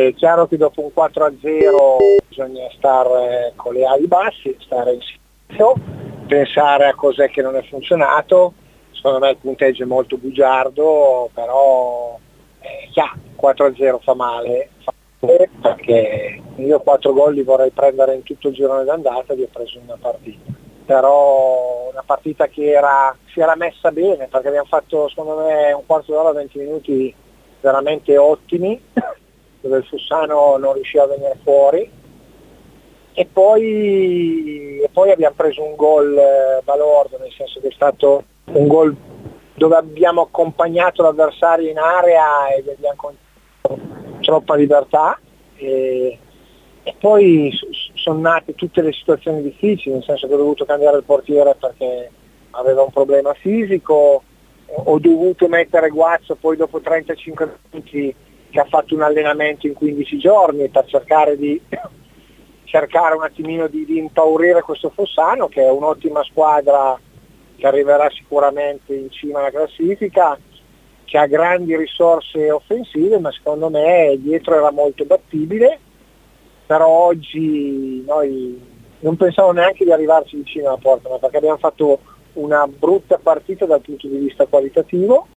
È chiaro che dopo un 4-0 bisogna stare con le ali basse, stare in silenzio, pensare a cos'è che non è funzionato. Secondo me il punteggio è molto bugiardo, però 4-0 fa male, perché io 4 gol li vorrei prendere in tutto il girone d'andata, li ho preso in una partita. Però una partita che si era messa bene, perché abbiamo fatto secondo me un quarto d'ora, 20 minuti veramente ottimi, dove il Fossano non riusciva a venire fuori, e poi abbiamo preso un gol balordo, nel senso che è stato un gol dove abbiamo accompagnato l'avversario in area e gli abbiamo concesso troppa libertà, e poi sono nate tutte le situazioni difficili, nel senso che ho dovuto cambiare il portiere perché aveva un problema fisico, ho dovuto mettere Guazzo poi dopo 35 minuti che ha fatto un allenamento in 15 giorni per cercare un attimino di impaurire questo Fossano, che è un'ottima squadra che arriverà sicuramente in cima alla classifica, che ha grandi risorse offensive, ma secondo me dietro era molto battibile. Però oggi noi non pensavo neanche di arrivarci vicino alla porta, ma perché abbiamo fatto una brutta partita dal punto di vista qualitativo,